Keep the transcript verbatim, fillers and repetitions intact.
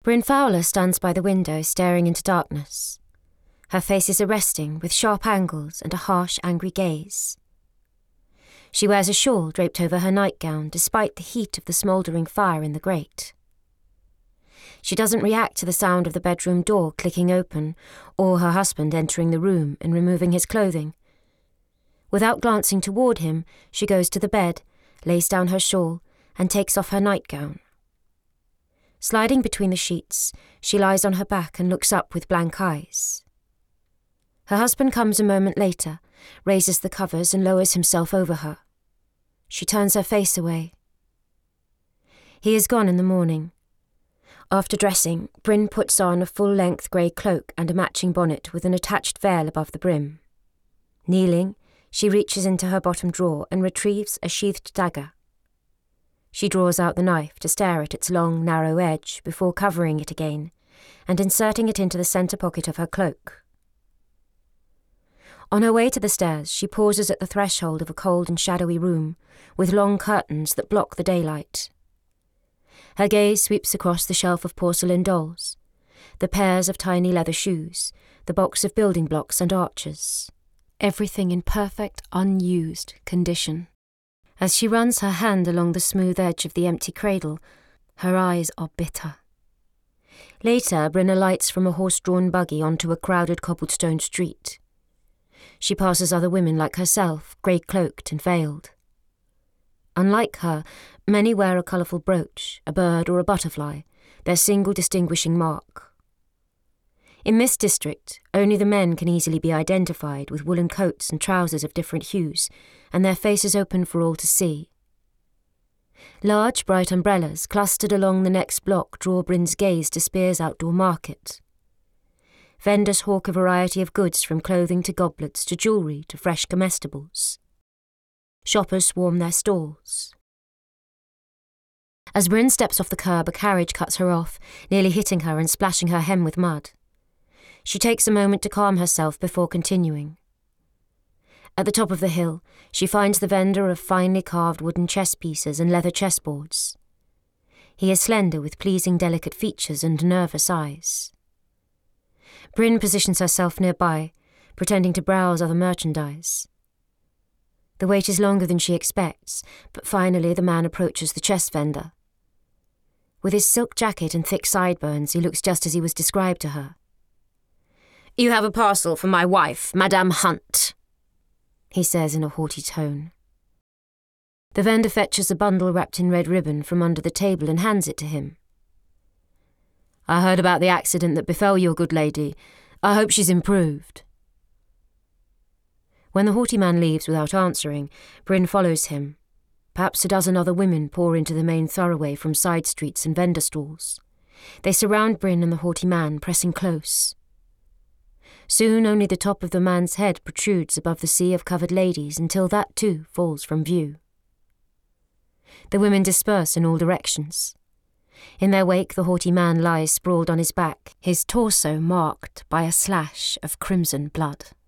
Bryn Fowler stands by the window, staring into darkness. Her face is arresting, with sharp angles and a harsh, angry gaze. She wears a shawl draped over her nightgown, despite the heat of the smouldering fire in the grate. She doesn't react to the sound of the bedroom door clicking open, or her husband entering the room and removing his clothing. Without glancing toward him, she goes to the bed, lays down her shawl, and takes off her nightgown. Sliding between the sheets, she lies on her back and looks up with blank eyes. Her husband comes a moment later, raises the covers and lowers himself over her. She turns her face away. He is gone in the morning. After dressing, Bryn puts on a full-length grey cloak and a matching bonnet with an attached veil above the brim. Kneeling, she reaches into her bottom drawer and retrieves a sheathed dagger. She draws out the knife to stare at its long, narrow edge before covering it again and inserting it into the centre pocket of her cloak. On her way to the stairs, she pauses at the threshold of a cold and shadowy room, with long curtains that block the daylight. Her gaze sweeps across the shelf of porcelain dolls, the pairs of tiny leather shoes, the box of building blocks and arches, everything in perfect, unused condition. As she runs her hand along the smooth edge of the empty cradle, her eyes are bitter. Later, Bryn alights from a horse-drawn buggy onto a crowded cobblestone street. She passes other women like herself, grey-cloaked and veiled. Unlike her, many wear a colourful brooch, a bird or a butterfly, their single distinguishing mark. In this district, only the men can easily be identified with woolen coats and trousers of different hues, and their faces open for all to see. Large, bright umbrellas clustered along the next block draw Bryn's gaze to Spear's outdoor market. Vendors hawk a variety of goods from clothing to goblets to jewellery to fresh comestibles. Shoppers swarm their stalls. As Bryn steps off the curb, a carriage cuts her off, nearly hitting her and splashing her hem with mud. She takes a moment to calm herself before continuing. At the top of the hill, she finds the vendor of finely carved wooden chess pieces and leather chessboards. He is slender with pleasing delicate features and nervous eyes. Bryn positions herself nearby, pretending to browse other merchandise. The wait is longer than she expects, but finally the man approaches the chess vendor. With his silk jacket and thick sideburns, he looks just as he was described to her. "You have a parcel for my wife, Madame Hunt," he says in a haughty tone. The vendor fetches a bundle wrapped in red ribbon from under the table and hands it to him. "I heard about the accident that befell your good lady. I hope she's improved." When the haughty man leaves without answering, Bryn follows him. Perhaps a dozen other women pour into the main thoroughway from side streets and vendor stalls. They surround Bryn and the haughty man, pressing close. Soon only the top of the man's head protrudes above the sea of covered ladies until that too falls from view. The women disperse in all directions. In their wake, the haughty man lies sprawled on his back, his torso marked by a slash of crimson blood.